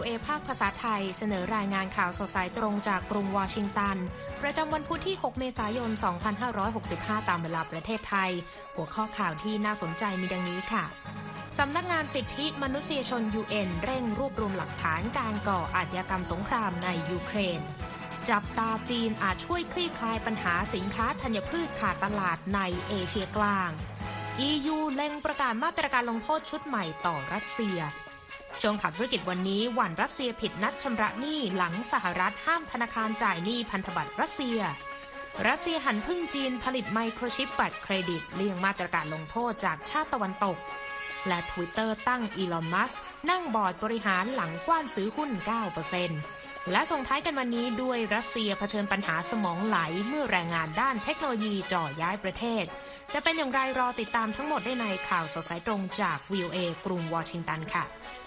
VOA ภาคภาษาไทยเสนอรายงานข่าวสดสายตรงจากกรุงวอชิงตันประจำวันพุธที่ 6 เมษายน 2565 ตามเวลาประเทศไทยหัวข้อข่าวที่น่าสนใจมีดังนี้ค่ะสำนักงานสิทธิมนุษยชน UN เร่งรวบรวมหลักฐานการก่ออาชญากรรมสงครามในยูเครนจับตาจีนอาจช่วยคลี่คลายปัญหาสินค้าธัญพืชขาดตลาดในเอเชียกลาง EU เล็งประกาศมาตรการลงโทษชุดใหม่ต่อรัสเซียช่วงข่าวธุรกิจวันนี้หวั่นรัสเซียผิดนัดชำระหนี้หลังสหรัฐห้ามธนาคารจ่ายหนี้พันธบัตรรัสเซียหันพึ่งจีนผลิตไมโครชิปบัตรเครดิตเลี่ยงมาตรการลงโทษจากชาติตะวันตกและ Twitter ตั้งอีลอนมัสก์นั่งบอร์ดบริหารหลังกว้านซื้อหุ้น 9% และส่งท้ายกันวันนี้ด้วยรัสเซียเผชิญปัญหาสมองไหลเมื่อแรงงานด้านเทคโนโลยีจ่อย้ายประเทศจะเป็นอย่างไรรอติดตามทั้งหมดได้ในข่าวสดสายตรงจาก VOA กรุงวอชิงตันค่ะ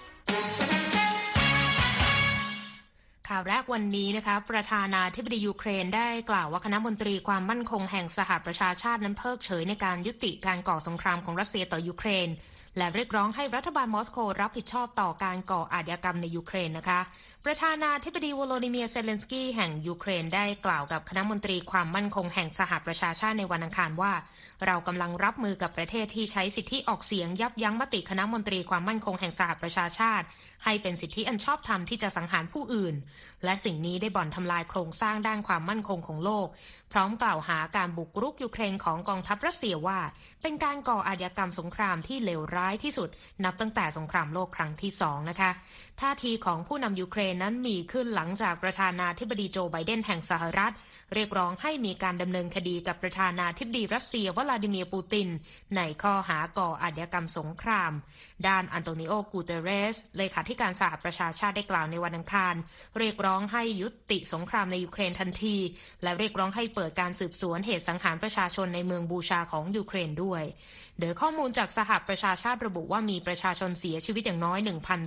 ข่าวแรกวันนี้นะคะประธานาธิบดียูเครนได้กล่าวว่าคณะมนตรีความมั่นคงแห่งสหประชาชาตินั้นเพิกเฉยในการยุติการก่อสงครามของรัสเซียต่อยูเครนและเรียกร้องให้รัฐบาลมอสโกรับผิดชอบต่อการก่ออาชญากรรมในยูเครนนะคะประธานาธิบดีวโลดิเมียร์เซเลนสกี้แห่งยูเครนได้กล่าวกับคณะมนตรีความมั่นคงแห่งสหประชาชาติในวันอังคารว่าเรากำลังรับมือกับประเทศที่ใช้สิทธิออกเสียงยับยั้งมติคณะมนตรีความมั่นคงแห่งสหประชาชาติให้เป็นสิทธิอันชอบธรรมที่จะสังหารผู้อื่นและสิ่งนี้ได้บ่อนทำลายโครงสร้างด้านความมั่นคงของโลกพร้อมกล่าวหาการบุกรุกยูเครนของกองทัพรัสเซียว่าเป็นการก่ออาชญากรรมสงครามที่เลวร้ายที่สุดนับตั้งแต่สงครามโลกครั้งที่2นะคะท่าทีของผู้นำยูเครนนั้นมีขึ้นหลังจากประธานาธิบดีโจไบเดนแห่งสหรัฐเรียกร้องให้มีการดำเนินคดีกับประธานาธิบดีรัสเซียวลาดิเมียร์ปูตินในข้อหาก่ออาชญากรรมสงครามด้านอันโตนิโอ กูเตเรสเลขาธิการสหประชาชาติได้กล่าวในวันอังคารเรียกร้องให้ยุติสงครามในยูเครนทันทีและเรียกร้องให้เปิดการสืบสวนเหตุสังหารประชาชนในเมืองบูชาของยูเครนด้วยโดยข้อมูลจากสหประชาชาติระบุว่ามีประชาชนเสียชีวิตอย่างน้อย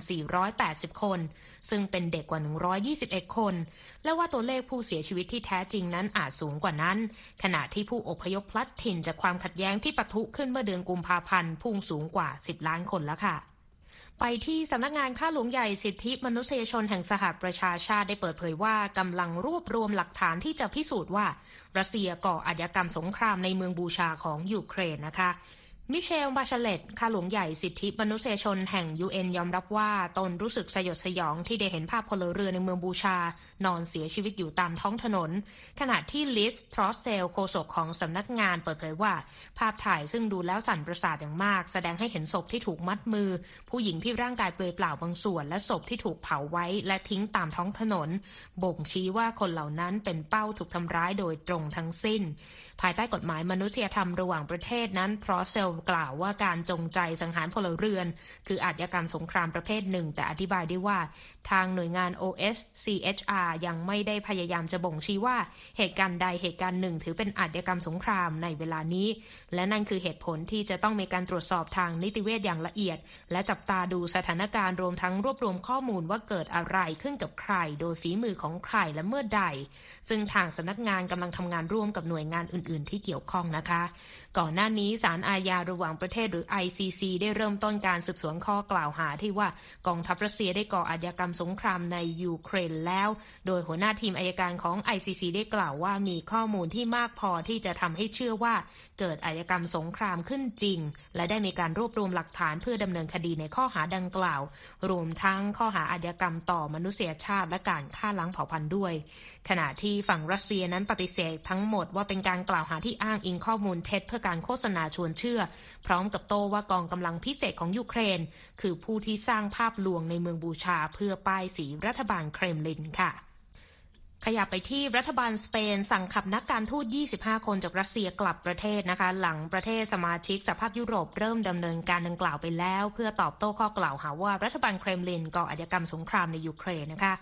1,480 คนซึ่งเป็นเด็กกว่า121คนและว่าตัวเลขผู้เสียชีวิตที่แท้จริงนั้นอาจสูงกว่านั้นขณะที่ผู้อพยพพลัดถิ่นจากความขัดแย้งที่ปะทุขึ้นเมื่อเดือนกุมภาพันธ์พุ่งสูงกว่า10ล้านคนแล้วค่ะไปที่สำนักงานข้าหลวงใหญ่สิทธิมนุษยชนแห่งสหประชาชาติได้เปิดเผยว่ากำลังรวบรวมหลักฐานที่จะพิสูจน์ว่ารัสเซียก่ออาชญากรรมสงครามในเมืองบูชาของยูเครนนะคะมิเชล บาชเลตข้าหลวงใหญ่สิทธิมนุษยชนแห่ง UN ยอมรับว่าตนรู้สึกสยดสยองที่ได้เห็นภาพพลเรือนในเมืองบูชานอนเสียชีวิตอยู่ตามท้องถนนขณะที่ลิส ทรอสเซลโฆษกของสำนักงานเปิดเผยว่าภาพถ่ายซึ่งดูแล้วสั่นประสาทอย่างมากแสดงให้เห็นศพที่ถูกมัดมือผู้หญิงที่ร่างกายเปลือยเปล่าบางส่วนและศพที่ถูกเผาไว้และทิ้งตามท้องถนนบ่งชี้ว่าคนเหล่านั้นเป็นเป้าถูกทำร้ายโดยตรงทั้งสิ้นภายใต้กฎหมายมนุษยธรรมระหว่างประเทศนั้นทรอสเซลกล่าวว่าการจงใจสังหารพลเรือนคืออาชญากรรมสงครามประเภทหนึ่งแต่อธิบายได้ว่าทางหน่วยงาน OSCHR ยังไม่ได้พยายามจะบ่งชี้ว่าเหตุการณ์ใดเหตุการณ์หนึ่งถือเป็นอาชญากรรมสงครามในเวลานี้และนั่นคือเหตุผลที่จะต้องมีการตรวจสอบทางนิติเวชอย่างละเอียดและจับตาดูสถานการณ์รวมทั้งรวบรวมข้อมูลว่าเกิดอะไรขึ้นกับใครโดยฝีมือของใครและเมื่อใดซึ่งทางสำนักงานกำลังทำงานร่วมกับหน่วยงานอื่นๆที่เกี่ยวข้องนะคะก่อนหน้านี้ศาลอาญาระหว่างประเทศหรือ ICC ได้เริ่มต้นการสืบสวนข้อกล่าวหาที่ว่ากองทัพรัสเซียได้ก่ออาชญากรรมสงครามในยูเครนแล้วโดยหัวหน้าทีมอัยการของ ICC ได้กล่าวว่ามีข้อมูลที่มากพอที่จะทำให้เชื่อว่าเกิดอาชญากรรมสงครามขึ้นจริงและได้มีการรวบรวมหลักฐานเพื่อดำเนินคดีในข้อหาดังกล่าวรวมทั้งข้อหาอาชญากรรมต่อมนุษยชาติและการฆ่าล้างเผ่าพันธุ์ด้วยขณะที่ฝั่งรัสเซียนั้นปฏิเสธทั้งหมดว่าเป็นการกล่าวหาที่อ้างอิงข้อมูลเท็จเพื่อการโฆษณาชวนเชื่อพร้อมกับโต้ว่ากองกำลังพิเศษของยูเครนคือผู้ที่สร้างภาพลวงในเมืองบูชาเพื่อป้ายสีรัฐบาลเครมลินค่ะขยับไปที่รัฐบาลสเปนสั่งขับนักการทูต25คนจากรัสเซียกลับประเทศนะคะหลังประเทศสมาชิกสหภาพยุโรปเริ่มดำเนินการดังกล่าวไปแล้วเพื่อตอบโต้ข้อกล่าวหาว่ารัฐบาลเครมลินก่ออาชญากรรมสงครามในยูเครนนะคะ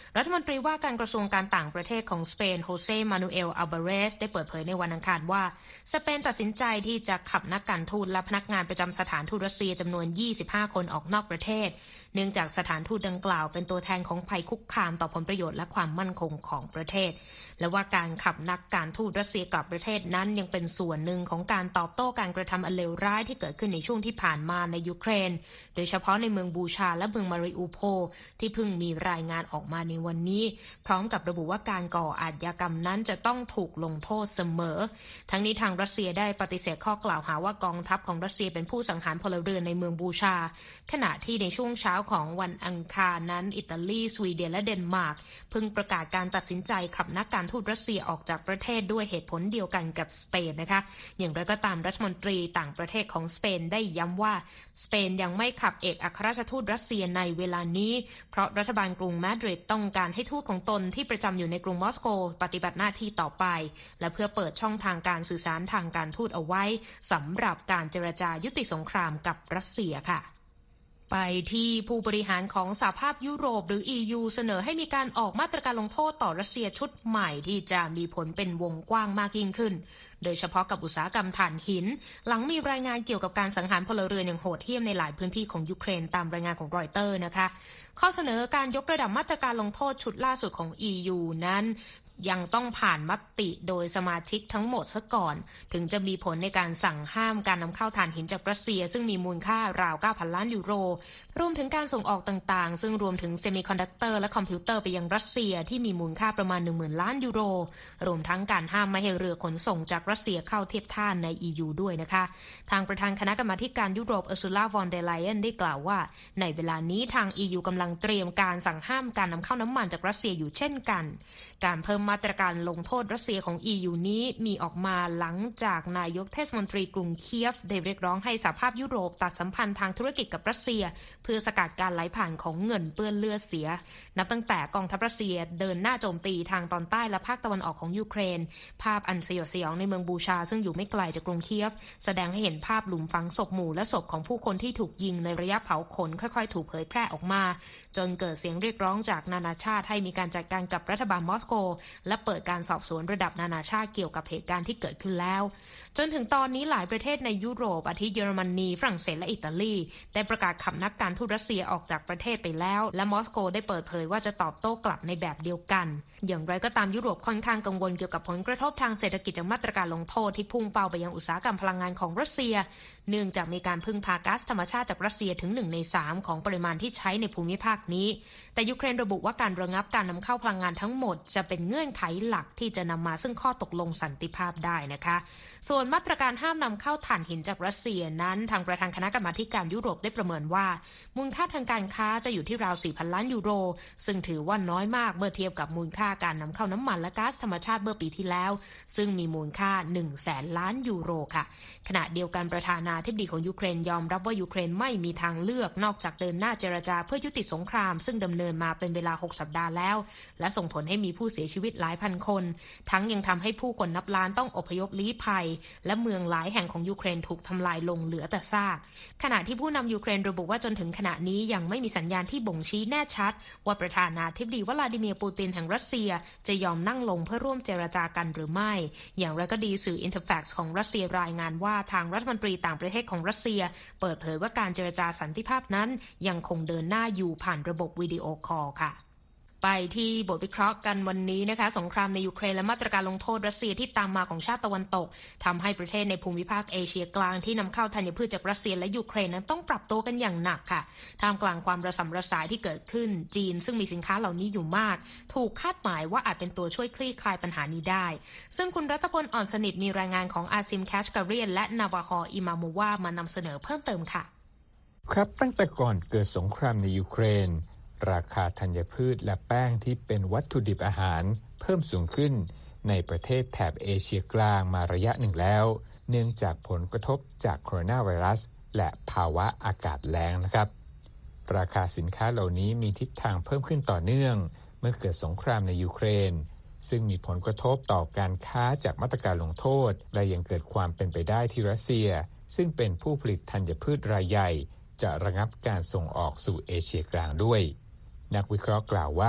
รัฐมนตรีว่าการกระทรวงการต่างประเทศของสเปนโฮเซมานูเอลอัลบาเรสได้เปิดเผยในวันอังคารว่าสเปนตัดสินใจที่จะขับนักการทูตและพนักงานประจำสถานทูตรัสเซียจำนวน25คนออกนอกประเทศเนื่องจากสถานทูตดังกล่าวเป็นตัวแทนของภัยคุกคามต่อผลประโยชน์และความมั่นคงของประเทศและว่าการขับนักการทูตรัสเซียกลับประเทศนั้นยังเป็นส่วนหนึ่งของการตอบโต้การกระทำอันเลวร้ายที่เกิดขึ้นในช่วงที่ผ่านมาในยูเครนโดยเฉพาะในเมืองบูชาและเมืองมาริอูโพลที่เพิ่งมีรายงานออกมาในวันนี้พร้อมกับระบุว่าการก่ออาชญากรรมนั้นจะต้องถูกลงโทษเสมอทั้งนี้ทางรัสเซียได้ปฏิเสธข้อกล่าวหาว่ากองทัพของรัสเซียเป็นผู้สังหารพลเรือนในเมืองบูชาขณะที่ในช่วงเช้าของวันอังคารนั้นอิตาลีสวีเดนและเดนมาร์กเพิ่งประกาศการตัดสินใจขับนักการทูตรัสเซียออกจากประเทศด้วยเหตุผลเดียวกันกับสเปนนะคะอย่างไรก็ตามรัฐมนตรีต่างประเทศของสเปนได้ย้ำว่าสเปนยังไม่ขับเอกอัครราชทูตรัสเซียในเวลานี้เพราะรัฐบาลกรุงมาดริดต้องการให้ทูตของตนที่ประจำอยู่ในกรุงมอสโกปฏิบัติหน้าที่ต่อไปและเพื่อเปิดช่องทางการสื่อสารทางการทูตเอาไว้สำหรับการเจรจายุติสงครามกับรัสเซียค่ะไปที่ผู้บริหารของสหภาพยุโรปหรือ EU เสนอให้มีการออกมาตรการลงโทษต่อรัสเซียชุดใหม่ที่จะมีผลเป็นวงกว้างมากยิ่งขึ้นโดยเฉพาะกับอุตสาหกรรมถ่านหินหลังมีรายงานเกี่ยวกับการสังหารพลเรือนอย่างโหดเหี้ยมในหลายพื้นที่ของยูเครนตามรายงานของรอยเตอร์นะคะข้อเสนอการยกระดับมาตรการลงโทษชุดล่าสุดของ EU นั้นยังต้องผ่านมติโดยสมาชิกทั้งหมดซะก่อนถึงจะมีผลในการสั่งห้ามการนำเข้าถ่านหินจากรัสเซียซึ่งมีมูลค่าราว 9,000 ล้านยูโรรวมถึงการส่งออกต่างๆซึ่งรวมถึงเซมิคอนดักเตอร์และคอมพิวเตอร์ไปยังรัสเซียที่มีมูลค่าประมาณ 10,000 ล้านยูโรรวมทั้งการห้ามไม่ให้เรือขนส่งจากรัสเซียเข้าเทียบท่าใน EU ด้วยนะคะทางประธานคณะกรรมาการยุโรปอุร์ซูล่าวอนเดอร์ไลเยนได้กล่าวว่าในเวลานี้ทาง EU กำลังเตรียมการสั่งห้ามการนำเข้าน้ำมันจากรัสเซียอยู่เช่นกันการเพิ่มมาตรการลงโทษรัสเซียของ EU นี้มีออกมาหลังจากนายกเทศมนตรีกรุงเคียฟได้เรียกร้องให้สหภาพยุโรปตัดสัมพันธ์ทางธุรกิจกับรัสเซียเพื่อสกัดการไหลผ่านของเงินเปื้อนเลือดเสียนับตั้งแต่กองทัพรัสเซียเดินหน้าโจมตีทางตอนใต้และภาคตะวันออกของยูเครนภาพอันสยดสยองในเมืองบูชาซึ่งอยู่ไม่ไกลจากกรุงเคียฟแสดงให้เห็นภาพหลุมฝังศพหมู่และศพของผู้คนที่ถูกยิงในระยะเผาขนค่อยๆถูกเผยแพร่ออกมาจนเกิดเสียงเรียกร้องจากนานาชาติให้มีการจัดการกับรัฐบาลมอสโกและเปิดการสอบสวนระดับนานาชาติเกี่ยวกับเหตุการณ์ที่เกิดขึ้นแล้วจนถึงตอนนี้หลายประเทศในยุโรปอาทิเยอรมนีฝรั่งเศสและอิตาลีได้ประกาศขับนักการทูตรัสเซียออกจากประเทศไปแล้วและมอสโกได้เปิดเผยว่าจะตอบโต้กลับในแบบเดียวกันอย่างไรก็ตามยุโรปค่อนข้างกังวลเกี่ยวกับผลกระทบทางเศรษฐกิจจากมาตรการลงโทษที่พุ่งเป้าไปยังอุตสาหกรรมพลังงานของรัสเซียเนื่องจากมีการพึ่งพาก๊าซธรรมชาติจากรัสเซียถึง1 ใน 3ของปริมาณที่ใช้ในภูมิภาคนี้แต่ยูเครนระบุว่าการระงับการนำเข้าพลังงานทั้งหมดจะเป็นเงื่อนไขหลักที่จะนำมาซึ่งข้อตกลงสันติภาพได้นะคะส่วนมาตรการห้ามนำเข้าถ่านหินจากรัสเซียนั้นทางประธานคณะกรรมาการยุโรปได้ประเมินว่ามูลค่าทางการค้าจะอยู่ที่ราว 4,000 ล้านยูโรซึ่งถือว่าน้อยมากเมื่อเทียบกับมูลค่าการนำเข้าน้ำมันและก๊าซธรรมชาติเมื่อปีที่แล้วซึ่งมีมูลค่า 100,000 ล้านยูโรค่ะขณะเดียวกันประธานาธิบดีของยูเครนยอมรับว่ายูเครนไม่มีทางเลือกนอกจากเดินหน้าเจรจาเพื่อยุติสงครามซึ่งดำเนินมาเป็นเวลา6 สัปดาห์แล้วและส่งผลให้มีผู้เสียชีวิตหลายพันคนทั้งยังทำให้ผู้คนนับล้านต้องอพยพลี้ภัยและเมืองหลายแห่งของยูเครนถูกทำลายลงเหลือแต่ซากขณะที่ผู้นำยูเครนระบุว่าจนถึงขณะนี้ยังไม่มีสัญญาณที่บ่งชี้แน่ชัดว่าประธานาธิบดีวลาดิเมียร์ปูตินแห่งรัสเซียจะยอมนั่งลงเพื่อร่วมเจรจากันหรือไม่อย่างไรก็ดีสื่ออินเตอร์แฟกซ์ของรัสเซียรายงานว่าทางรัฐมนตรีต่างประเทศของรัสเซียเปิดเผยว่าการเจรจาสันติภาพนั้นยังคงเดินหน้าอยู่ผ่านระบบวิดีโอคอลค่ะไปที่บทวิเคราะห์กันวันนี้นะคะสงครามในยูเครนและมาตรการลงโทษรัสเซียที่ตามมาของชาติตะวันตกทำให้ประเทศในภูมิภาคเอเชียกลางที่นำเข้าธัญพืชจากรัสเซียและยูเครนนั้นต้องปรับตัวกันอย่างหนักค่ะท่ามกลางความระสำระสายที่เกิดขึ้นจีนซึ่งมีสินค้าเหล่านี้อยู่มากถูกคาดหมายว่าอาจเป็นตัวช่วยคลี่คลายปัญหานี้ได้ซึ่งคุณรัตพลอ่อนสนิทมีรายงานของอาซิมแคชการียนและนาวาฮออิมามูวามานำเสนอเพิ่มเติมค่ะครับตั้งแต่ก่อนเกิดสงครามในยูเครนราคาธัญพืชและแป้งที่เป็นวัตถุดิบอาหารเพิ่มสูงขึ้นในประเทศแถบเอเชียกลางมาระยะหนึ่งแล้วเนื่องจากผลกระทบจากโคโรนาไวรัสและภาวะอากาศแล้งนะครับราคาสินค้าเหล่านี้มีทิศทางเพิ่มขึ้นต่อเนื่องเมื่อเกิดสงครามในยูเครนซึ่งมีผลกระทบต่อการค้าจากมาตรการลงโทษและยังเกิดความเป็นไปได้ที่รัสเซียซึ่งเป็นผู้ผลิตธัญพืชรายใหญ่จะระงับการส่งออกสู่เอเชียกลางด้วยนักวิเคราะห์กล่าวว่า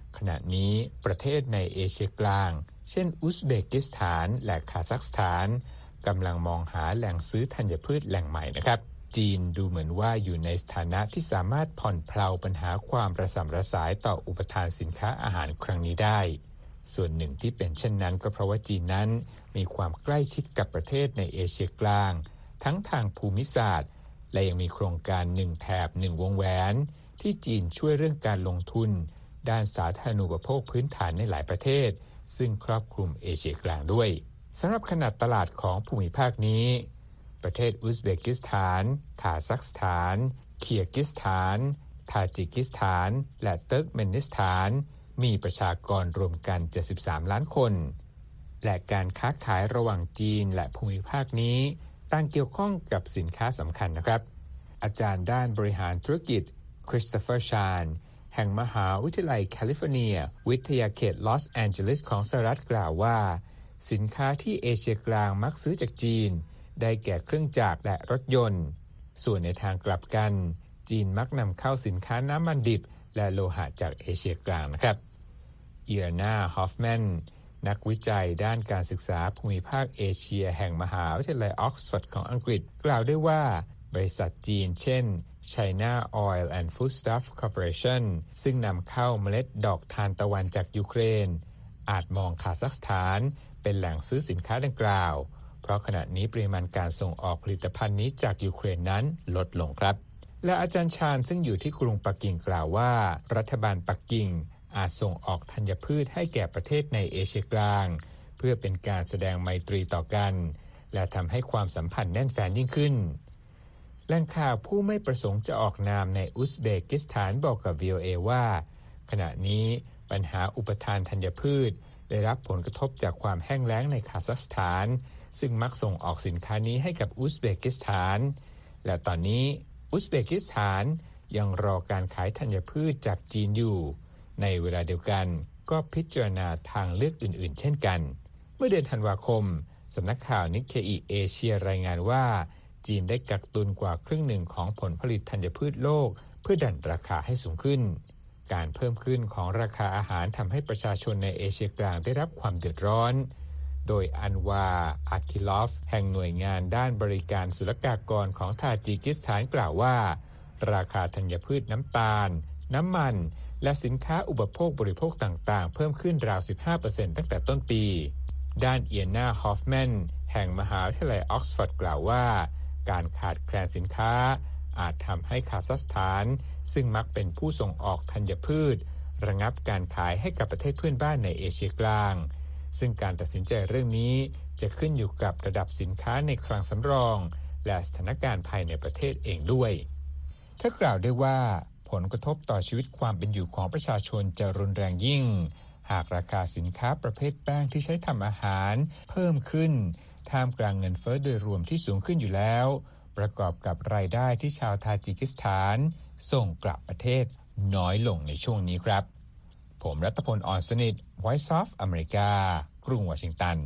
ขณะนี้ประเทศในเอเชียกลางเช่นอุซเบกิสถานและคาซัคสถานกำลังมองหาแหล่งซื้อธัญพืชแหล่งใหม่นะครับจีนดูเหมือนว่าอยู่ในสถานะที่สามารถผ่อนเพลาปัญหาความระส่ำระสายต่ออุปทานสินค้าอาหารครั้งนี้ได้ส่วนหนึ่งที่เป็นเช่นนั้นก็เพราะว่าจีนนั้นมีความใกล้ชิดกับประเทศในเอเชียกลางทั้งทางภูมิศาสตร์และยังมีโครงการ1แถบ1วงแหวนที่จีนช่วยเรื่องการลงทุนด้านสาธารณูปโภคพื้นฐานในหลายประเทศซึ่งครอบคลุมเอเชียกลางด้วยสำหรับขนาดตลาดของภูมิภาคนี้ประเทศอุซเบกิสถานคาซัคสถานเคียร์กิสถานทาจิกิสถานและเติร์กเมนิสถานมีประชากรรวมกัน73ล้านคนและการค้าขายระหว่างจีนและภูมิภาคนี้ต่างเกี่ยวข้องกับสินค้าสำคัญนะครับอาจารย์ด้านบริหารธุรกิจคริสโตเฟอร์ชานแห่งมหาวิทยาลัยแคลิฟอร์เนียวิทยาเขตลอสแอนเจลิสของสหรัฐกล่าวว่าสินค้าที่เอเชียกลางมักซื้อจากจีนได้แก่เครื่องจักรและรถยนต์ส่วนในทางกลับกันจีนมักนำเข้าสินค้าน้ำมันดิบและโลหะจากเอเชียกลางนะครับอีอานาฮอฟแมนนักวิจัยด้านการศึกษาภูมิภาคเอเชียแห่งมหาวิทยาลัยออกซฟอร์ดของอังกฤษกล่าวได้ว่าบริษัทจีนเช่น China Oil and Foodstuff Corporation ซึ่งนำเข้าเมล็ดดอกทานตะวันจากยูเครนอาจมองคาซัคสถานเป็นแหล่งซื้อสินค้าดังกล่าวเพราะขณะนี้ปริมาณการส่งออกผลิตภัณฑ์นี้จากยูเครนนั้นลดลงครับและอาจารย์ชาญซึ่งอยู่ที่กรุงปักกิ่งกล่าวว่ารัฐบาลปักกิ่งอาจส่งออกธัญพืชให้แก่ประเทศในเอเชียกลางเพื่อเป็นการแสดงไมตรีต่อกันและทำให้ความสัมพันธ์แน่นแฟ้นยิ่งขึ้นแหล่งข่าวผู้ไม่ประสงค์จะออกนามในอุซเบกิสถานบอกกับ VOA ว่าขณะนี้ปัญหาอุปทานธัญพืชได้รับผลกระทบจากความแห้งแล้งในคาซัคสถานซึ่งมักส่งออกสินค้านี้ให้กับอุซเบกิสถานและตอนนี้อุซเบกิสถานยังรอการขายธัญพืชจากจีนอยู่ในเวลาเดียวกันก็พิจารณาทางเลือกอื่นๆเช่นกันเมื่อเดือนธันวาคมสำนักข่าวนิกเคอิเอเชียรายงานว่าจีนได้กักตุนกว่าครึ่งหนึ่งของผลผลิตธัญพืชโลกเพื่อดันราคาให้สูงขึ้นการเพิ่มขึ้นของราคาอาหารทำให้ประชาชนในเอเชียกลางได้รับความเดือดร้อนโดยอันวาอาคิลอฟแห่งหน่วยงานด้านบริการศุลกากรของทาจิกิสถานกล่าวว่าราคาธัญพืชน้ำตาลน้ำมันและสินค้าอุปโภคบริโภคต่างๆเพิ่มขึ้นราว 15% ตั้งแต่ต้นปีด้านเอียนาฮอฟแมนแห่งมหาวิทยาลัยออกซฟอร์ดกล่าวว่าการขาดแคลนสินค้าอาจทำให้คาซัคสถานซึ่งมักเป็นผู้ส่งออกธัญพืชระงับการขายให้กับประเทศเพื่อนบ้านในเอเชียกลางซึ่งการตัดสินใจเรื่องนี้จะขึ้นอยู่กับระดับสินค้าในคลังสำรองและสถานการณ์ภายในประเทศเองด้วยเธอกล่าวได้ว่าผลกระทบต่อชีวิตความเป็นอยู่ของประชาชนจะรุนแรงยิ่งหากราคาสินค้าประเภทแป้งที่ใช้ทำอาหารเพิ่มขึ้นท่ามกลางเงินเฟ้อโดยรวมที่สูงขึ้นอยู่แล้วประกอบกับรายได้ที่ชาวทาจิกิสถานส่งกลับประเทศน้อยลงในช่วงนี้ครับผมรัตพล อ่อนสนิท Voice of America กรุงวอชิงตัน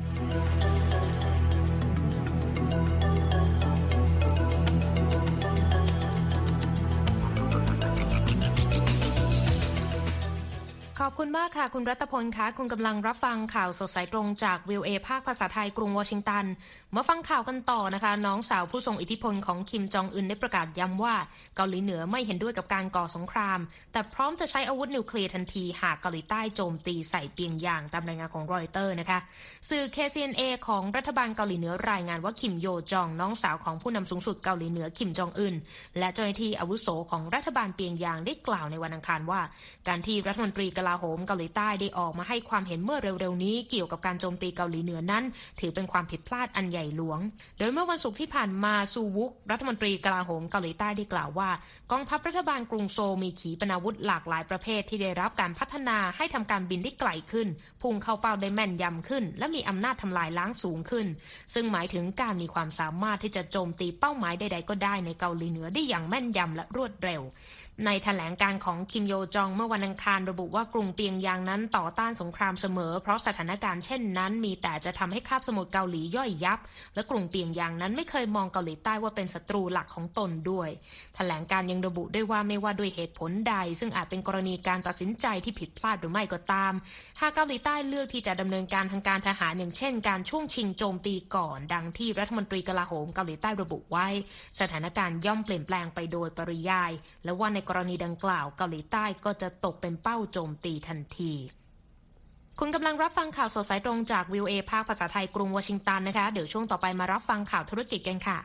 ขอบคุณมากค่ะคุณรัตพลคะคุณกำลังรับฟังข่าวสดสายตรงจาก VOA ภาคภาษาไทยกรุงวอชิงตันมาฟังข่าวกันต่อนะคะน้องสาวผู้ทรงอิทธิพลของคิมจองอึนได้ประกาศย้ำว่าเกาหลีเหนือไม่เห็นด้วยกับการก่อสงครามแต่พร้อมจะใช้อาวุธนิวเคลียร์ทันทีหากเกาหลีใต้โจมตีใส่เปียงยางตามรายงานของรอยเตอร์นะคะสื่อ KCNA ของรัฐบาลเกาหลีเหนือรายงานว่าคิมโยจองน้องสาวของผู้นำสูงสุดเกาหลีเหนือคิมจองอึนและเจ้าหน้าที่อาวุโสของรัฐบาลเปียงยางได้กล่าวในวันอังคารว่าการที่รัฐมนตรีกลาโหมเกาหลีใต้ได้ออกมาให้ความเห็นเมื่อเร็วๆนี้เกี่ยวกับการโจมตีเกาหลีเหนือนั้นถือเป็นความผิดพลาดอันใหญ่หลวงโดยเมื่อวันศุกร์ที่ผ่านมาซูวุกรัฐมนตรีกลาโหมเกาหลีใต้ได้กล่าวว่ากองทัพรัฐบาลกรุงโซลมีขีปนาวุธหลากหลายประเภทที่ได้รับการพัฒนาให้ทำการบินได้ไกลขึ้นพุ่งเข้าเป้าได้แม่นยำขึ้นและมีอำนาจทำลายล้างสูงขึ้นซึ่งหมายถึงการมีความสามารถที่จะโจมตีเป้าหมายใดๆก็ได้ในเกาหลีเหนือได้อย่างแม่นยำและรวดเร็วในแถลงการของคิมโยจองเมื่อวันอังคารระบุว่ากรุงเปียงยางนั้นต่อต้านสงครามเสมอเพราะสถานการณ์เช่นนั้นมีแต่จะทำให้คาบสมุทรเกาหลีย่อยยับและกรุงเปียงยางนั้นไม่เคยมองเกาหลีใต้ว่าเป็นศัตรูหลักของตนด้วยแถลงการยังระบุด้วยว่าไม่ว่าด้วยเหตุผลใดซึ่งอาจเป็นกรณีการตัดสินใจที่ผิดพลาดหรือไม่ก็ตามหากเกาหลีใต้เลือกที่จะดำเนินการทางการทหารอย่างเช่นการช่วงชิงโจมตีก่อนดังที่รัฐมนตรีกลาโหมเกาหลีใต้ระบุไว้สถานการณ์ย่อมเปลี่ยนแปลงไปโดยปริยายและว่าในกรณีดังกล่าวเกาหลีใต้ก็จะตกเป็นเป้าโจมตีทันทีคุณกำลังรับฟังข่าวสดสายตรงจาก VOA ภาคภาษาไทยกรุงวอชิงตันนะคะเดี๋ยวช่วงต่อไปมารับฟังข่าวธุรกิจกันค่ะ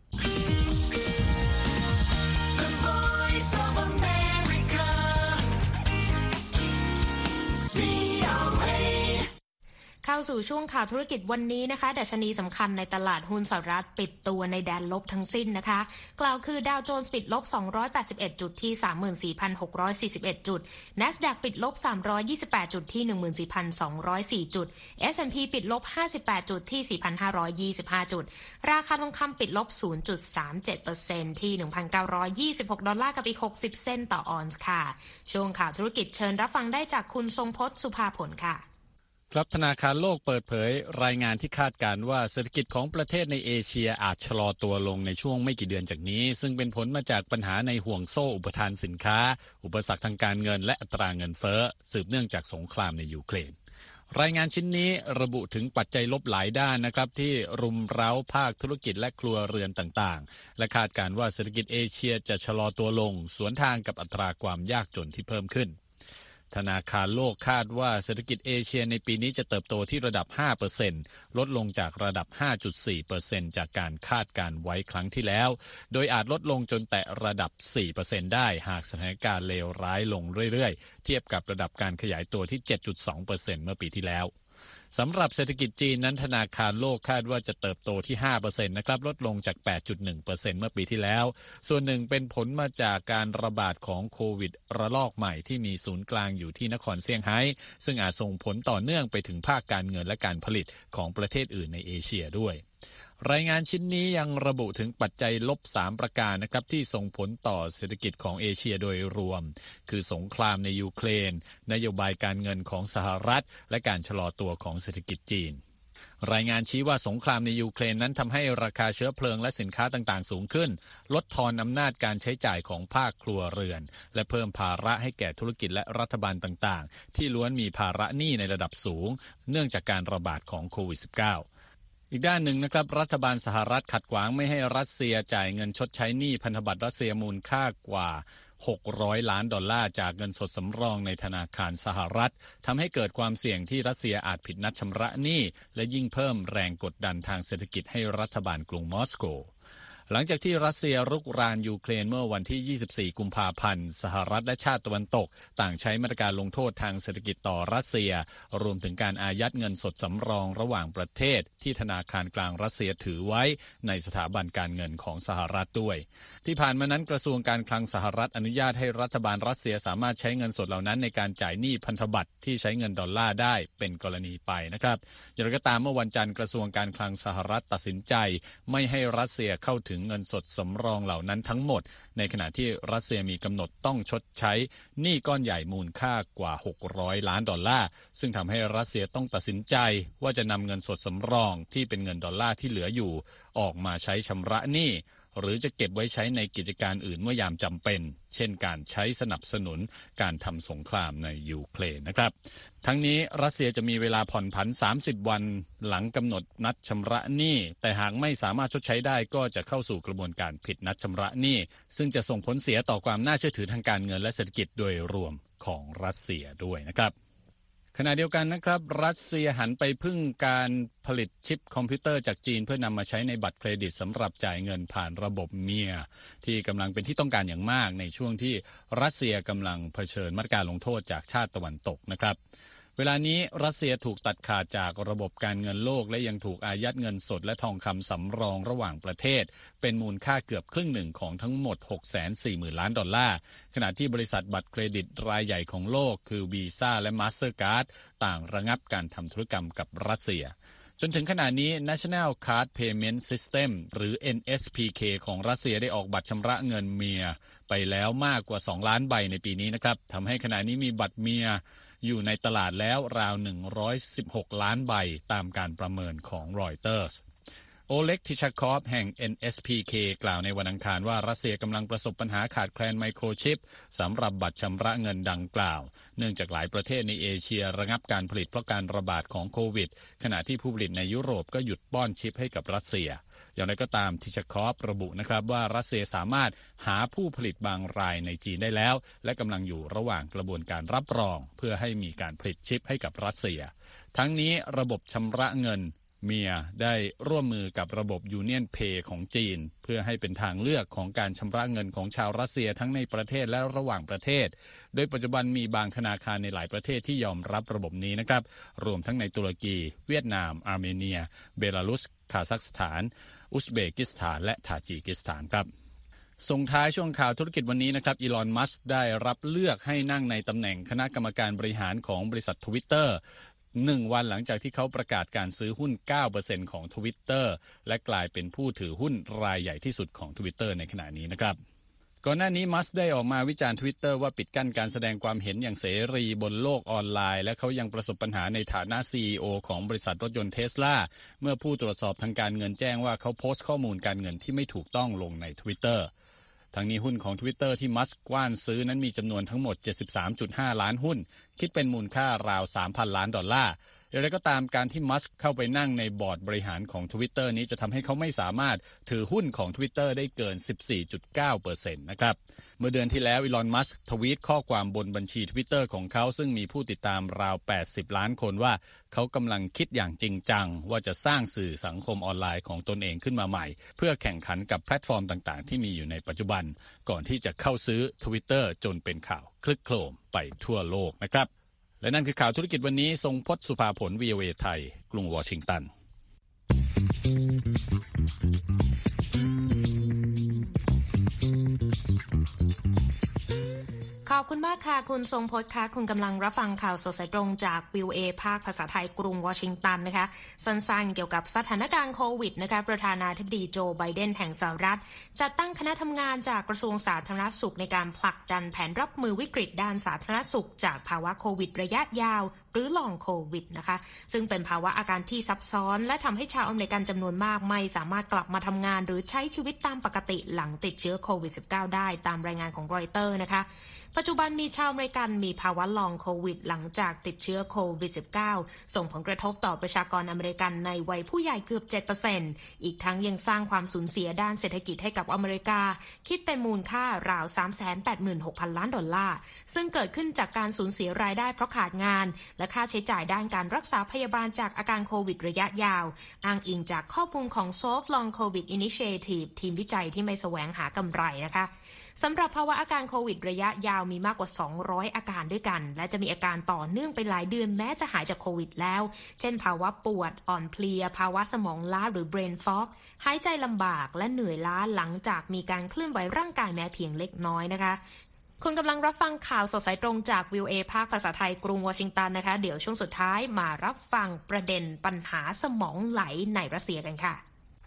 เข้าสู่ช่วงข่าวธุรกิจวันนี้นะคะดัชนีสำคัญในตลาดหุ้นสหรัฐปิดตัวในแดนลบทั้งสิ้นนะคะกล่าวคือดาวโจนส์ปิดลบ281จุดที่ 34,641 จุด NASDAQ ปิดลบ328จุดที่ 14,204 จุด S&P ปิดลบ58จุดที่ 4,525 จุดราคาทองคำปิดลบ 0.37% ที่ 1,926 ดอลลาร์กับอีก60 เซนต์ต่อออนซ์ค่ะช่วงข่าวธุรกิจเชิญรับฟังได้จากคุณทรงพจน์สุภาผลค่ะครับธนาคารโลกเปิดเผยรายงานที่คาดการณ์ว่าเศรษฐกิจของประเทศในเอเชียอาจชะลอตัวลงในช่วงไม่กี่เดือนจากนี้ซึ่งเป็นผลมาจากปัญหาในห่วงโซ่อุปทานสินค้าอุปสรรคทางการเงินและอัตราเงินเฟ้อสืบเนื่องจากสงครามในยูเครนรายงานชิ้นนี้ระบุถึงปัจจัยลบหลายด้านนะครับที่รุมเร้าภาคธุรกิจและครัวเรือนต่างๆและคาดการณ์ว่าเศรษฐกิจเอเชียจะชะลอตัวลงสวนทางกับอัตราความยากจนที่เพิ่มขึ้นธนาคารโลกคาดว่าเศรษฐกิจเอเชียในปีนี้จะเติบโตที่ระดับ 5% ลดลงจากระดับ 5.4% จากการคาดการไว้ครั้งที่แล้วโดยอาจลดลงจนแตะระดับ 4% ได้หากสถานการณ์เลวร้ายลงเรื่อยๆเทียบกับระดับการขยายตัวที่ 7.2% เมื่อปีที่แล้วสำหรับเศรษฐกิจจีนนั้นธนาคารโลกคาดว่าจะเติบโตที่ 5% นะครับลดลงจาก 8.1% เมื่อปีที่แล้วส่วนหนึ่งเป็นผลมาจากการระบาดของโควิดระลอกใหม่ที่มีศูนย์กลางอยู่ที่นครเซี่ยงไฮ้ซึ่งอาจส่งผลต่อเนื่องไปถึงภาคการเงินและการผลิตของประเทศอื่นในเอเชียด้วยรายงานชิ้นนี้ยังระบุถึงปัจจัยลบ3ประการนะครับที่ส่งผลต่อเศรษฐกิจของเอเชียโดยรวมคือสงครามในยูเครนนโยบายการเงินของสหรัฐและการชะลอตัวของเศรษฐกิจจีนรายงานชี้ว่าสงครามในยูเครนนั้นทำให้ราคาเชื้อเพลิงและสินค้าต่างๆสูงขึ้นลดทอนอำนาจการใช้จ่ายของภาคครัวเรือนและเพิ่มภาระให้แก่ธุรกิจและรัฐบาลต่างๆที่ล้วนมีภาระหนี้ในระดับสูงเนื่องจากการระบาดของโควิด -19อีกด้านหนึ่งนะครับรัฐบาลสหรัฐขัดขวางไม่ให้รัสเซียจ่ายเงินชดใช้หนี้พันธบัตรรัสเซียมูลค่ากว่า$600 ล้านจากเงินสดสำรองในธนาคารสหรัฐทำให้เกิดความเสี่ยงที่รัสเซียอาจผิดนัดชำระหนี้และยิ่งเพิ่มแรงกดดันทางเศรษฐกิจให้รัฐบาลกรุงมอสโกหลังจากที่รัสเซียรุกรานยูเครนเมื่อวันที่24กุมภาพันธ์สหรัฐและชาติตะวันตกต่างใช้มาตรการลงโทษทางเศรษฐกิจต่อรัสเซียรวมถึงการอายัดเงินสดสำรองระหว่างประเทศที่ธนาคารกลางรัสเซียถือไว้ในสถาบันการเงินของสหรัฐด้วยที่ผ่านมานั้นกระทรวงการคลังสหรัฐอนุญาตให้รัฐบาลรัสเซียสามารถใช้เงินสดเหล่านั้นในการจ่ายหนี้พันธบัตรที่ใช้เงินดอลลาร์ได้เป็นกรณีไปนะครับอย่างไรก็ตามเมื่อวันจันทร์กระทรวงการคลังสหรัฐตัดสินใจไม่ให้รัสเซียเข้าถึงเงินสดสำรองเหล่านั้นทั้งหมดในขณะที่รัสเซียมีกำหนดต้องชดใช้หนี้ก้อนใหญ่มูลค่ากว่า$600 ล้านซึ่งทำให้รัสเซียต้องตัดสินใจว่าจะนำเงินสดสำรองที่เป็นเงินดอลลาร์ที่เหลืออยู่ออกมาใช้ชำระหนี้หรือจะเก็บไว้ใช้ในกิจการอื่นเมื่อยามจำเป็นเช่นการใช้สนับสนุนการทำสงครามในยูเครนนะครับทั้งนี้รัสเซียจะมีเวลาผ่อนผัน30วันหลังกำหนดนัดชำระหนี้แต่หากไม่สามารถชดใช้ได้ก็จะเข้าสู่กระบวนการผิดนัดชำระหนี้ซึ่งจะส่งผลเสียต่อความน่าเชื่อถือทางการเงินและเศรษฐกิจโดยรวมของรัสเซียด้วยนะครับขณะเดียวกันนะครับรัสเซียหันไปพึ่งการผลิตชิปคอมพิวเตอร์จากจีนเพื่อนำมาใช้ในบัตรเครดิตสำหรับจ่ายเงินผ่านระบบเมียที่กำลังเป็นที่ต้องการอย่างมากในช่วงที่รัสเซียกำลังเผชิญมาตรการลงโทษจากชาติตะวันตกนะครับเวลานี้รัสเซียถูกตัดขาดจากระบบการเงินโลกและยังถูกอายัดเงินสดและทองคำสำรองระหว่างประเทศเป็นมูลค่าเกือบครึ่งหนึ่งของทั้งหมด$640,000 ล้านขณะที่บริษัทบัตรเครดิตรายใหญ่ของโลกคือ Visa และ Mastercard ต่างระงับการทำธุรกรรมกับรัสเซียจนถึงขณะนี้ National Card Payment System หรือ NSPK ของรัสเซียได้ออกบัตรชำระเงินเมียไปแล้วมากกว่า2ล้านใบในปีนี้นะครับทำให้ขณะนี้มีบัตรเมียอยู่ในตลาดแล้วราว116ล้านใบตามการประเมินของรอยเตอร์สโอเล็ก ทิชาคอฟแห่ง NSPK กล่าวในวันอังคารว่ารัสเซียกำลังประสบปัญหาขาดแคลนไมโครชิปสำหรับบัตรชำระเงินดังกล่าวเนื่องจากหลายประเทศในเอเชียระงับการผลิตเพราะการระบาดของโควิดขณะที่ผู้ผลิตในยุโรปก็หยุดป้อนชิปให้กับรัสเซียอย่างไรก็ตามทิชาคอฟระบุนะครับว่ารัสเซียสามารถหาผู้ผลิตบางรายในจีนได้แล้วและกำลังอยู่ระหว่างกระบวนการรับรองเพื่อให้มีการผลิตชิปให้กับรัสเซียทั้งนี้ระบบชำระเงินเมียได้ร่วมมือกับระบบ Union Pay ของจีนเพื่อให้เป็นทางเลือกของการชำระเงินของชาวรัสเซียทั้งในประเทศและระหว่างประเทศโดยปัจจุบันมีบางธนาคารในหลายประเทศที่ยอมรับระบบนี้นะครับรวมทั้งในตุรกีเวียดนามอาร์เมเนียเบลารุสคาซัคสถานอุซเบกิสถานและทาจิกิสถานครับส่งท้ายช่วงข่าวธุรกิจวันนี้นะครับอีลอน มัสก์ได้รับเลือกให้นั่งในตำแหน่งคณะกรรมการบริหารของบริษัท Twitter 1 วันหลังจากที่เขาประกาศการซื้อหุ้น 9% ของ Twitter และกลายเป็นผู้ถือหุ้นรายใหญ่ที่สุดของ Twitter ในขณะนี้นะครับก่อนหน้านี้มัสก์ได้ออกมาวิจารณ์ Twitter ว่าปิดกั้นการแสดงความเห็นอย่างเสรีบนโลกออนไลน์และเขายังประสบปัญหาในฐานะ CEO ของบริษัทรถยนต์ Tesla เมื่อผู้ตรวจสอบทางการเงินแจ้งว่าเขาโพสต์ข้อมูลการเงินที่ไม่ถูกต้องลงใน Twitterทั้งนี้หุ้นของ Twitter ที่มัสก์กว้านซื้อนั้นมีจำนวนทั้งหมด 73.5 ล้านหุ้นคิดเป็นมูลค่าราว $3,000 ล้านอย่างไรก็ตามการที่มัสก์เข้าไปนั่งในบอร์ดบริหารของ Twitter นี้จะทำให้เขาไม่สามารถถือหุ้นของ Twitter ได้เกิน 14.9% นะครับเมื่อเดือนที่แล้วอีลอน มัสก์ทวีตข้อความบนบัญชี Twitter ของเขาซึ่งมีผู้ติดตามราว80ล้านคนว่าเขากำลังคิดอย่างจริงจังว่าจะสร้างสื่อสังคมออนไลน์ของตนเองขึ้นมาใหม่เพื่อแข่งขันกับแพลตฟอร์มต่างๆที่มีอยู่ในปัจจุบันก่อนที่จะเข้าซื้อ Twitter จนเป็นข่าวคลึกโครมไปทั่วโลกนะครับและนั่นคือข่าวธุรกิจวันนี้ทรงพจน์สุภาผล VOA ไทยกรุงวอชิงตันขอบคุณมากค่ะคุณทรงพจน์ค่ะคุณกำลังรับฟังข่าวสดสายตรงจาก VOA ภาคภาษาไทยกรุงวอชิงตันนะคะสั้นๆเกี่ยวกับสถานการณ์โควิดนะคะประธานาธิบดีโจไบเดนแห่งสหรัฐจัดตั้งคณะทำงานจากกระทรวงสาธารณสุขในการผลักดันแผนรับมือวิกฤตด้านสาธารณสุขจากภาวะโควิดระยะยาวหรือลองโควิดนะคะซึ่งเป็นภาวะอาการที่ซับซ้อนและทำให้ชาวอเมริกันจำนวนมากไม่สามารถกลับมาทำงานหรือใช้ชีวิตตามปกติหลังติดเชื้อโควิด -19 ได้ตามรายงานของรอยเตอร์นะคะปัจจุบันมีชาวอเมริกันมีภาวะลองโควิดหลังจากติดเชื้อโควิด -19 ส่งผลกระทบต่อประชากรอเมริกันในวัยผู้ใหญ่เกือบ 7% อีกทั้งยังสร้างความสูญเสียด้านเศรษฐกิจให้กับอเมริกาคิดเป็นมูลค่าราว 386,000 ล้านดอลลาร์ซึ่งเกิดขึ้นจากการสูญเสียรายได้เพราะขาดงานและค่าใช้จ่ายด้านการรักษาพยาบาลจากอาการโควิดระยะยาวอ้างอิงจากข้อมูลของ Solve Long COVID Initiative ทีมวิจัยที่ไม่แสวงหากำไรนะคะสำหรับภาวะอาการโควิดระยะยาวมีมากกว่า200อาการด้วยกันและจะมีอาการต่อเนื่องไปหลายเดือนแม้จะหายจากโควิดแล้วเช่นภาวะปวดอ่อนเพลียภาวะสมองล้าหรือ brain fog หายใจลำบากและเหนื่อยล้าหลังจากมีการเคลื่อนไหวร่างกายแม้เพียงเล็กน้อยนะคะคุณกำลังรับฟังข่าวสดสายตรงจาก VOA ภาคภาษาไทยกรุงวอชิงตันนะคะเดี๋ยวช่วงสุดท้ายมารับฟังประเด็นปัญหาสมองไหลในรัสเซียกันค่ะ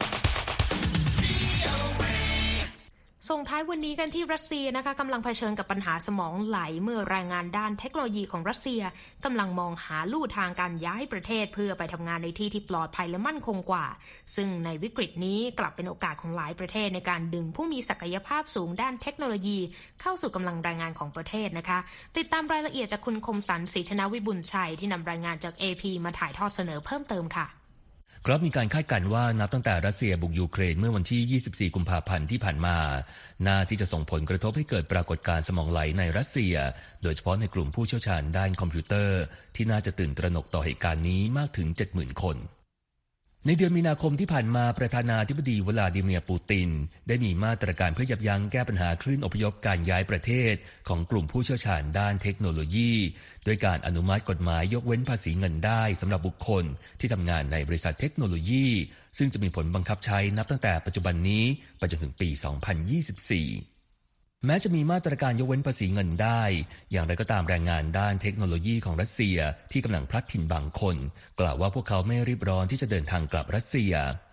ส่งท้ายวันนี้กันที่รัสเซียนะคะกำลังเผชิญกับปัญหาสมองไหลเมื่อรายงานด้านเทคโนโลยีของรัสเซียกำลังมองหาลู่ทางการย้ายประเทศเพื่อไปทำงานในที่ที่ปลอดภัยและมั่นคงกว่าซึ่งในวิกฤตนี้กลับเป็นโอกาสของหลายประเทศในการดึงผู้มีศักยภาพสูงด้านเทคโนโลยีเข้าสู่กำลังแรงงานของประเทศนะคะติดตามรายละเอียดจากคุณคมสันต์ ศรีธนวิบุญชัยที่นำรายงานจาก AP มาถ่ายทอดเสนอเพิ่มเติมค่ะครับมีการคาดการณ์ว่านับตั้งแต่รัสเซียบุกยูเครนเมื่อวันที่24กุมภาพันธ์ที่ผ่านมาน่าที่จะส่งผลกระทบให้เกิดปรากฏการณ์สมองไหลในรัสเซียโดยเฉพาะในกลุ่มผู้เชี่ยวชาญด้านคอมพิวเตอร์ที่น่าจะตื่นตระหนกต่อเหตุการณ์นี้มากถึง 70,000 คนในเดือนมีนาคมที่ผ่านมาประธานาธิบดีวลาดิเมียร์ปูตินได้มีมาตรการเพื่อยับยั้งแก้ปัญหาคลื่นอพยพการย้ายประเทศของกลุ่มผู้เชี่ยวชาญด้านเทคโนโลยีโดยการอนุมัติกฎหมายยกเว้นภาษีเงินได้สำหรับบุคคลที่ทำงานในบริษัทเทคโนโลยีซึ่งจะมีผลบังคับใช้นับตั้งแต่ปัจจุบันนี้ไปจนถึงปี 2024แม้จะมีมาตรการยกเว้นภาษีเงินได้อย่างไรก็ตามแรงงานด้านเทคโนโลยีของรัสเซียที่กำลังพลัดถิ่นบางคนกล่าวว่าพวกเขาไม่รีบร้อนที่จะเดินทางกลับรัสเซีย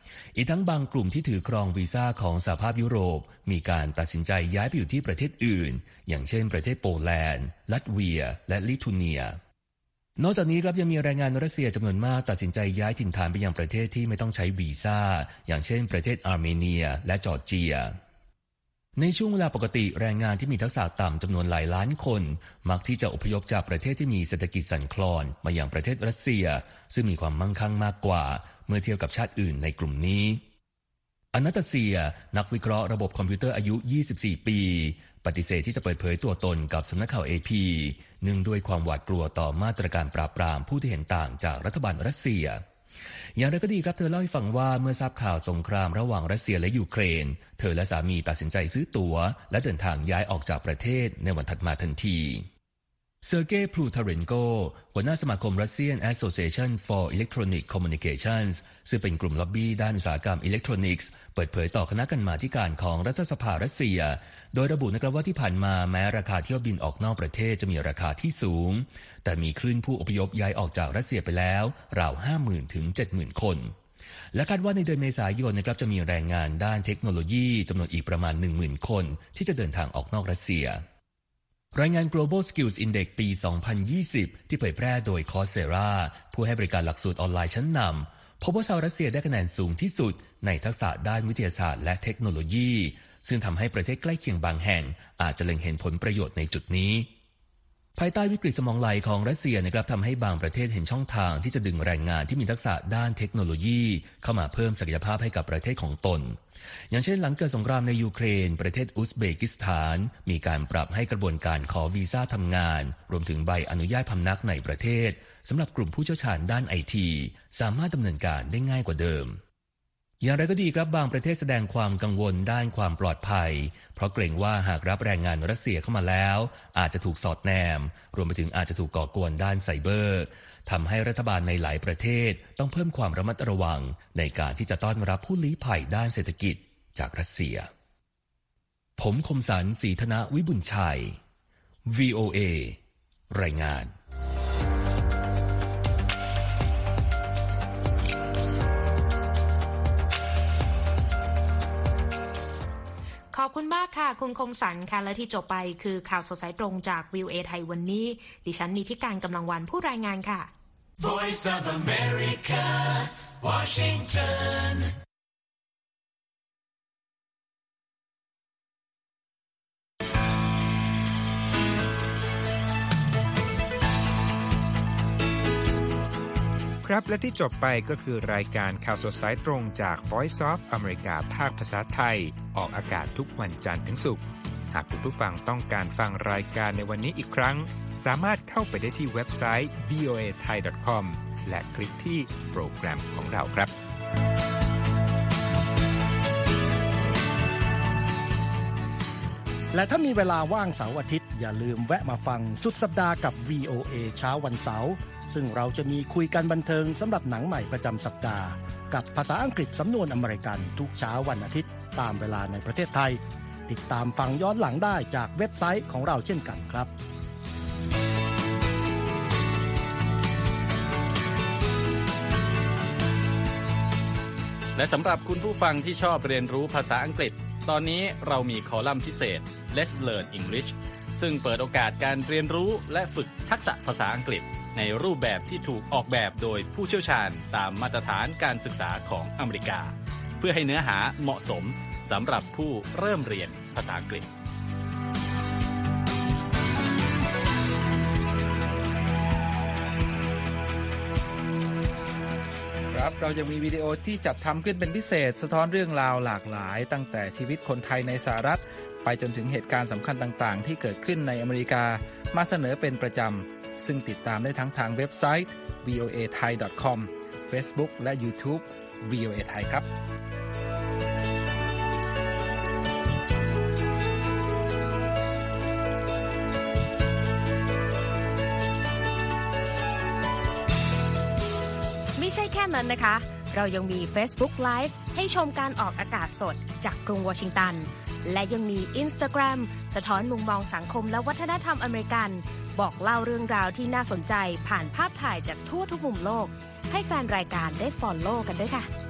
อีกทั้งบางกลุ่มที่ถือครองวีซ่าของสหภาพยุโรปมีการตัดสินใจย้ายไปอยู่ที่ประเทศอื่นอย่างเช่นประเทศโปแลนด์ลัตเวียและลิทัวเนียนอกจากนี้ครับยังมีแรงงานรัสเซียจำนวนมากตัดสินใจย้ายถิ่นฐานไปยังประเทศที่ไม่ต้องใช้วีซ่าอย่างเช่นประเทศอาร์เมเนียและจอร์เจียในช่วงเวลาปกติแรงงานที่มีทักษะต่ำจำนวนหลายล้านคนมักที่จะอพยพจากประเทศที่มีเศรษฐกิจสั่นคลอนมายังประเทศรัสเซียซึ่งมีความมั่งคั่งมากกว่าเมื่อเทียบกับชาติอื่นในกลุ่มนี้อนาตาเซียนักวิเคราะห์ระบบคอมพิวเตอร์อายุ24ปีปฏิเสธที่จะเปิดเผยตัวตนกับสำนักข่าว AP เนื่องด้วยความหวาดกลัวต่อมาตรการปราบปรามผู้ที่เห็นต่างจากรัฐบาลรัสเซียอย่างไรก็ดีครับเธอเล่าให้ฟังว่าเมื่อทราบข่าวสงครามระหว่างรัสเซียและยูเครนเธอและสามีตัดสินใจซื้อตั๋วและเดินทางย้ายออกจากประเทศในวันถัดมาทันทีเซอร์เกย์ พลูทาเรนโกหัวหน้าสมาคม Russian Association for Electronic Communications ซึ่งเป็นกลุ่มล็อบบี้ด้านอุตสาหกรรมอิเล็กทรอนิกส์เปิดเผยต่อคณะกรรมาธิการของรัฐสภารัสเซียโดยระบุนะครับว่าที่ผ่านมาแม้ราคาเที่ยวบินออกนอกประเทศจะมีราคาที่สูงแต่มีคลื่นผู้อพยพย้ายออกจากรัสเซียไปแล้วราว 50,000 ถึง 70,000 คนและคาดว่าในเดือนเมษายนนะครับจะมีแรงงานด้านเทคโนโลยีจำนวนอีกประมาณ 10,000 คนที่จะเดินทางออกนอกรัสเซียรายงาน Global Skills Index ปี 2020 ที่เผยแพร่โดย Coursera ผู้ให้บริการหลักสูตรออนไลน์ชั้นนำพบว่าชาวรัสเซียได้คะแนนสูงที่สุดในทักษะด้านวิทยาศาสตร์และเทคโนโลยีซึ่งทำให้ประเทศใกล้เคียงบางแห่งอาจจะเล็งเห็นผลประโยชน์ในจุดนี้ภายใต้วิกฤตสมองไหลของรัสเซียนะครับทำให้บางประเทศเห็นช่องทางที่จะดึงแรงงานที่มีทักษะด้านเทคโนโลยีเข้ามาเพิ่มศักยภาพให้กับประเทศของตนอย่างเช่นหลังเกิดสงครามในยูเครนประเทศอุซเบกิสถานมีการปรับให้กระบวนการขอวีซ่าทำงานรวมถึงใบอนุญาตพำนักในประเทศสำหรับกลุ่มผู้เชี่ยวชาญด้านไอทีสามารถดำเนินการได้ง่ายกว่าเดิมอย่างไรก็ดีครับบางประเทศแสดงความกังวลด้านความปลอดภัยเพราะเกรงว่าหากรับแรงงานรัสเซียเข้ามาแล้วอาจจะถูกสอดแนมรวมไปถึงอาจจะถูกก่อกวนด้านไซเบอร์ทำให้รัฐบาลในหลายประเทศต้องเพิ่มความระมัดระวังในการที่จะต้อนรับผู้ลี้ภัยด้านเศรษฐกิจจากรัสเซียผมคมสันต์ ศรีธนวิบุญชัย VOA รายงานขอบคุณมากค่ะคุณคมสันค่ะและที่จบไปคือข่าวสดสายตรงจาก VOA ไทยวันนี้ดิฉันนิติการกำลังวันผู้รายงานค่ะ Voice of America Washington ครับและที่จบไปก็คือรายการข่าวสดสายตรงจาก Voice of America ภาคภาษาไทยออกอากาศทุกวันจันทร์ถึงศุกร์หากคุณผู้ฟังต้องการฟังรายการในวันนี้อีกครั้งสามารถเข้าไปได้ที่เว็บไซต์ voathai.com และคลิกที่โปรแกรมของเราครับและถ้ามีเวลาว่างเสาร์อาทิตย์อย่าลืมแวะมาฟังสุดสัปดาห์กับ VOA เช้าวันเสาร์ซึ่งเราจะมีคุยกันบันเทิงสำหรับหนังใหม่ประจำสัปดาห์กับภาษาอังกฤษสำนวนอเมริกันทุกเช้าวันอาทิตย์ตามเวลาในประเทศไทยติดตามฟังย้อนหลังได้จากเว็บไซต์ของเราเช่นกันครับและสำหรับคุณผู้ฟังที่ชอบเรียนรู้ภาษาอังกฤษตอนนี้เรามีคอลัมน์พิเศษ Let's Learn English ซึ่งเปิดโอกาสการเรียนรู้และฝึกทักษะภาษาอังกฤษในรูปแบบที่ถูกออกแบบโดยผู้เชี่ยวชาญตามมาตรฐานการศึกษาของอเมริกาเพื่อให้เนื้อหาเหมาะสมสำหรับผู้เริ่มเรียนภาษาอังกฤษครับเรายังมีวิดีโอที่จัดทำขึ้นเป็นพิเศษสะท้อนเรื่องราวหลากหลายตั้งแต่ชีวิตคนไทยในสหรัฐไปจนถึงเหตุการณ์สำคัญต่างๆที่เกิดขึ้นในอเมริกามาเสนอเป็นประจำซึ่งติดตามได้ทั้งทางเว็บไซต์ voathai.com Facebook และ YouTube VOA Thai ครับไม่ใช่แค่นั้นนะคะเรายังมี Facebook Live ให้ชมการออกอากาศสดจากกรุงวอชิงตันและยังมี Instagram สะท้อนมุมมองสังคมและวัฒนธรรมอเมริกันบอกเล่าเรื่องราวที่น่าสนใจผ่านภาพถ่ายจากทั่วทุกมุมโลกให้แฟนรายการได้ follow กันด้วยค่ะ